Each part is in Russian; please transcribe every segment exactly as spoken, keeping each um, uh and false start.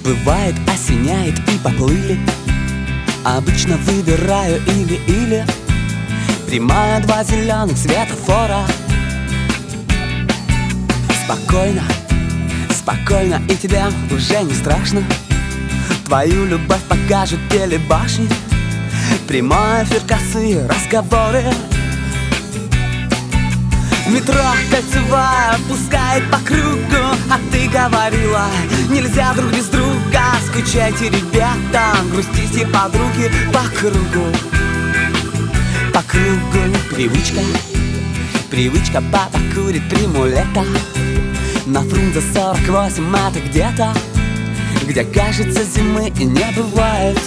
Бывает, осеняет и поплыли. Обычно выбираю или-или. Прямая, два зеленых светофора. Спокойно, спокойно, и тебе уже не страшно. Твою любовь покажут телебашни. Прямой эфир, косые разговоры. Метро кольцевая пускает по кругу. А ты говорила, нельзя друг без друга. Скучайте, ребята, грустите, подруги, по кругу. По кругу привычка. Привычка, папа курит приму лето. На Фрунзе сорок восемь это где-то, где, кажется, зимы и не бывает.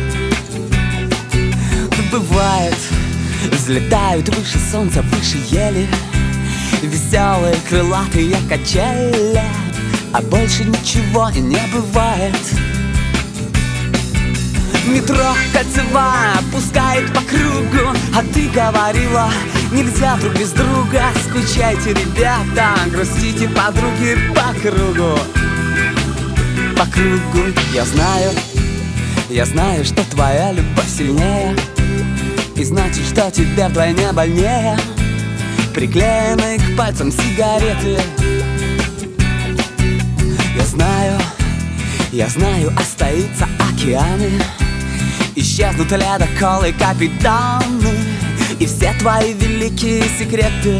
Бывает. Взлетают выше солнца, выше ели. Веселые крылатые качели. А больше ничего и не бывает. Метро кольцевая пускает по кругу. А ты говорила, нельзя друг без друга. Скучайте, ребята, грустите, подруги, по кругу. По кругу. Я знаю, я знаю, что твоя любовь сильнее. И значит, что тебе вдвойне больнее. Приклеенные к пальцам сигареты. Я знаю, я знаю, остаются океаны. Исчезнут ледоколы, капитаны. И все твои великие секреты.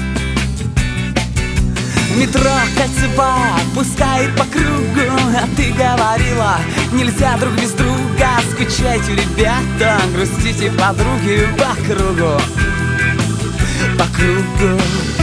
Метро кольцевая пускает по кругу. А ты говорила, нельзя друг без друга. Скучайте, ребята, грустите, подруги, по кругу. По кругу.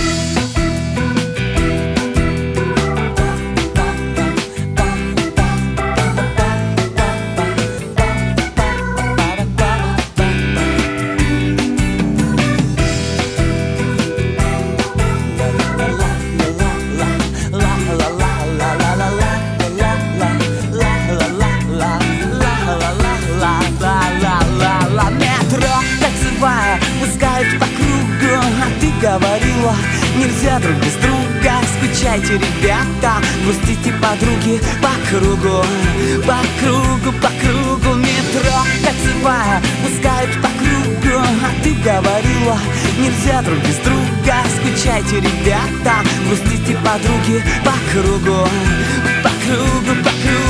Пускает по кругу. А ты говорила, нельзя друг без друга. Скучайте, ребята, грустите, подруги, по кругу. По кругу, по кругу. Метро кольцевая пускает по кругу. А ты говорила, нельзя друг без друга. Скучайте, ребята, грустите, подруги, по кругу. По кругу, по кругу.